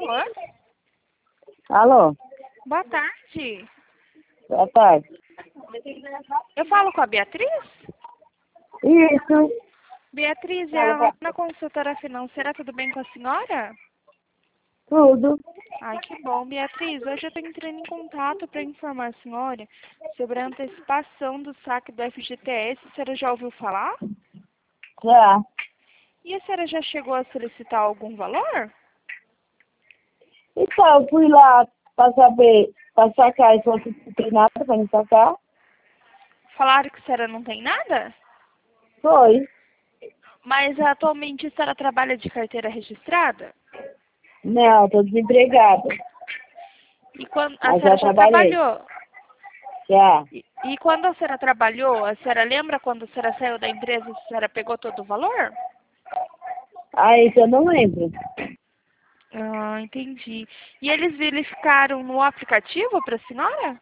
Alô? Alô? Boa tarde. Boa tarde. Eu falo com a Beatriz? Isso. Beatriz, é a Ana consultora financeira, tudo bem com a senhora? Tudo. Ai, que bom. Beatriz, hoje eu estou entrando em contato para informar a senhora sobre a antecipação do saque do FGTS. A senhora já ouviu falar? Já. E a senhora já chegou a solicitar algum valor? Então, eu fui lá para saber, para sacar e falou que não tem nada para me sacar. Falaram que a senhora não tem nada? Foi. Mas atualmente a senhora trabalha de carteira registrada? Não, estou desempregada. E quando a Mas senhora já já trabalhei. trabalhou? Já. E quando a senhora trabalhou, a senhora lembra quando a senhora saiu da empresa, a senhora pegou todo o valor? Ah, isso eu não lembro. Ah, entendi. E eles verificaram no aplicativo para a senhora?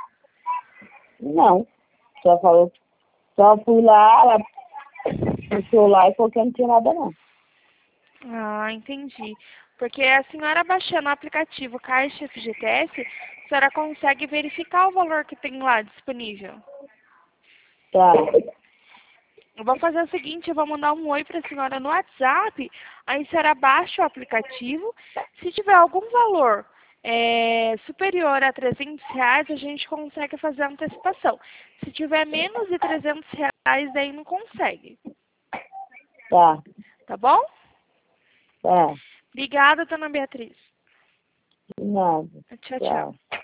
Não. Só falou, só fui lá, ela puxou lá e falou que não tinha nada não. Ah, entendi. Porque a senhora baixando o aplicativo Caixa FGTS, a senhora consegue verificar o valor que tem lá disponível. Tá. Eu vou fazer o seguinte, eu vou mandar um oi para a senhora no WhatsApp, aí a senhora baixa o aplicativo. Se tiver algum valor superior a R$ 300, a gente consegue fazer a antecipação. Se tiver menos de R$ 300, daí não consegue. Tá. Tá bom? Tá. Obrigada, dona Beatriz. De nada. Tchau, tchau. Tchau.